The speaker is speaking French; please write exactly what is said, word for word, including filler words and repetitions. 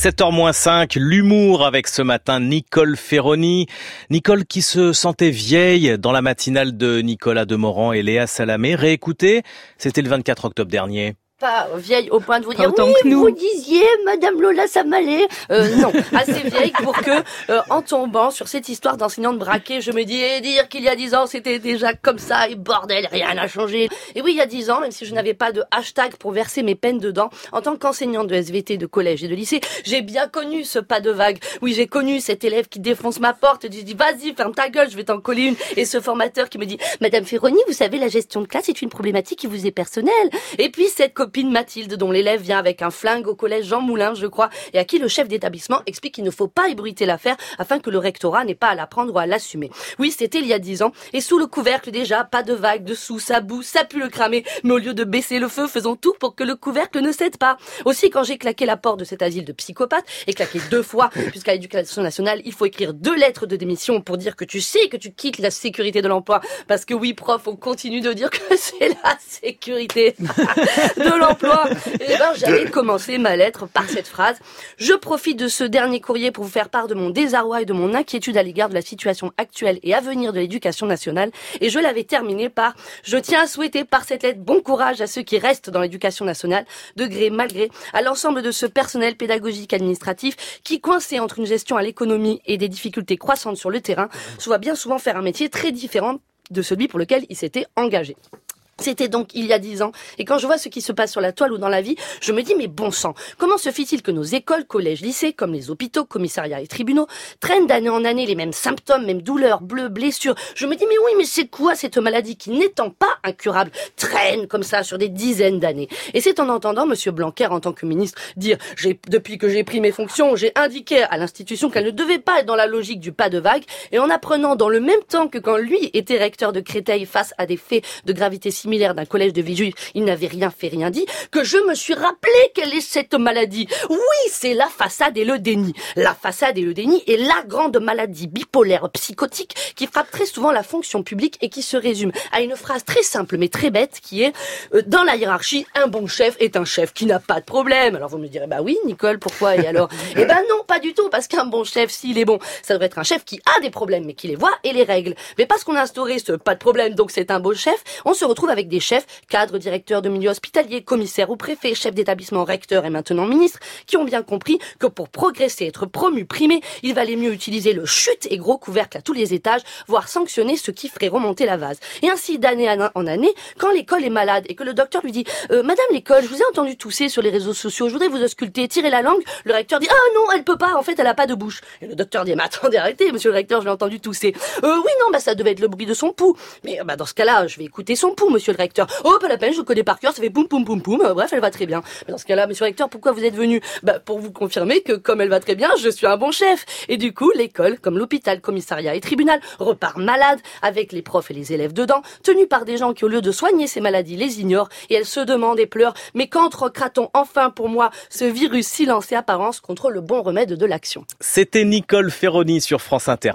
sept heures moins cinq, l'humour avec ce matin Nicole Ferroni. Nicole qui se sentait vieille dans la matinale de Nicolas Demorand et Léa Salamé. Réécoutez, c'était le vingt-quatre octobre dernier. Pas vieille au point de vous dire oui, que nous. Vous disiez Madame Lola Samalé. Euh, non, assez vieille pour que, euh, en tombant sur cette histoire d'enseignante braquée, je me dis, et dire qu'il y a dix ans, c'était déjà comme ça, et bordel, rien n'a changé. Et oui, il y a dix ans, même si je n'avais pas de hashtag pour verser mes peines dedans, en tant qu'enseignante de S V T de collège et de lycée, j'ai bien connu ce pas de vague. Oui, j'ai connu cet élève qui défonce ma porte et dit, vas-y, ferme ta gueule, je vais t'en coller une. Et ce formateur qui me dit, Madame Ferroni, vous savez, la gestion de classe est une problématique qui vous est personnelle. Et puis, cette copine Mathilde, dont l'élève vient avec un flingue au collège Jean Moulin, je crois, et à qui le chef d'établissement explique qu'il ne faut pas ébruiter l'affaire afin que le rectorat n'ait pas à la prendre ou à l'assumer. Oui, c'était il y a dix ans, et sous le couvercle déjà, pas de vague, dessous, ça boue, ça pue le cramer, mais au lieu de baisser le feu, faisons tout pour que le couvercle ne cède pas. Aussi, quand j'ai claqué la porte de cet asile de psychopathes, et claqué deux fois, puisqu'à l'éducation nationale, il faut écrire deux lettres de démission pour dire que tu sais que tu quittes la sécurité de l'emploi, parce que oui, prof, on continue de dire que c'est la sécurité de l'emploi. Et ben, j'avais commencé ma lettre par cette phrase. Je profite de ce dernier courrier pour vous faire part de mon désarroi et de mon inquiétude à l'égard de la situation actuelle et à venir de l'éducation nationale. Et je l'avais terminé par je tiens à souhaiter par cette lettre bon courage à ceux qui restent dans l'éducation nationale, de gré mal gré, à l'ensemble de ce personnel pédagogique administratif qui, coincé entre une gestion à l'économie et des difficultés croissantes sur le terrain, se voit bien souvent faire un métier très différent de celui pour lequel il s'était engagé. C'était donc il y a dix ans, et quand je vois ce qui se passe sur la toile ou dans la vie, je me dis mais bon sang, comment se fait-il que nos écoles, collèges, lycées, comme les hôpitaux, commissariats et tribunaux, traînent d'année en année les mêmes symptômes, mêmes douleurs, bleus, blessures. Je me dis mais oui, mais c'est quoi cette maladie qui, n'étant pas incurable, traîne comme ça sur des dizaines d'années? Et c'est en entendant Monsieur Blanquer en tant que ministre dire j'ai, depuis que j'ai pris mes fonctions, j'ai indiqué à l'institution qu'elle ne devait pas être dans la logique du pas de vague, et en apprenant dans le même temps que quand lui était recteur de Créteil face à des faits de gravité similaire d'un collège de Villejuif, il n'avait rien fait, rien dit, que je me suis rappelé quelle est cette maladie. Oui, c'est la façade et le déni. La façade et le déni est la grande maladie bipolaire psychotique qui frappe très souvent la fonction publique et qui se résume à une phrase très simple mais très bête qui est euh, dans la hiérarchie, un bon chef est un chef qui n'a pas de problème. Alors vous me direz, bah oui, Nicole, pourquoi? Et alors? Eh ben non, pas du tout, parce qu'un bon chef, s'il est bon, ça devrait être un chef qui a des problèmes, mais qui les voit et les règle. Mais parce qu'on a instauré ce pas de problème, donc c'est un beau chef, on se retrouve avec des chefs, cadres, directeurs de milieu hospitalier, commissaires ou préfets, chefs d'établissement, recteurs et maintenant ministres, qui ont bien compris que pour progresser, être promu, primé, il valait mieux utiliser le chute et gros couvercle à tous les étages, voire sanctionner ce qui ferait remonter la vase. Et ainsi, d'année en année, quand l'école est malade et que le docteur lui dit euh, « Madame l'école, je vous ai entendu tousser sur les réseaux sociaux, je voudrais vous ausculter, tirer la langue », le recteur dit « Ah non, elle peut pas, en fait, elle a pas de bouche ». Et le docteur dit « Mais attendez, arrêtez, monsieur le recteur, je l'ai entendu tousser. Euh, »« Oui, non, bah ça devait être le bruit de son pouls. »« Mais bah dans ce cas-là, je vais écouter son pouls, monsieur le recteur. »« Oh, pas la peine, je le connais par cœur, ça fait poum poum poum poum. Euh, bref, elle va très bien. » Mais dans ce cas-là, monsieur le recteur, pourquoi vous êtes venu? Bah pour vous confirmer que comme elle va très bien, je suis un bon chef. Et du coup, l'école, comme l'hôpital, commissariat et tribunal, repart malade, avec les profs et les élèves dedans, tenus par des gens qui, au lieu de soigner ces maladies, les ignorent, et elles se demandent et pleurent, mais quand recrate-t-on enfin pour moi ce virus silence et apparence contre le bon remède de l'action? C'était Nicole Ferroni sur France Inter.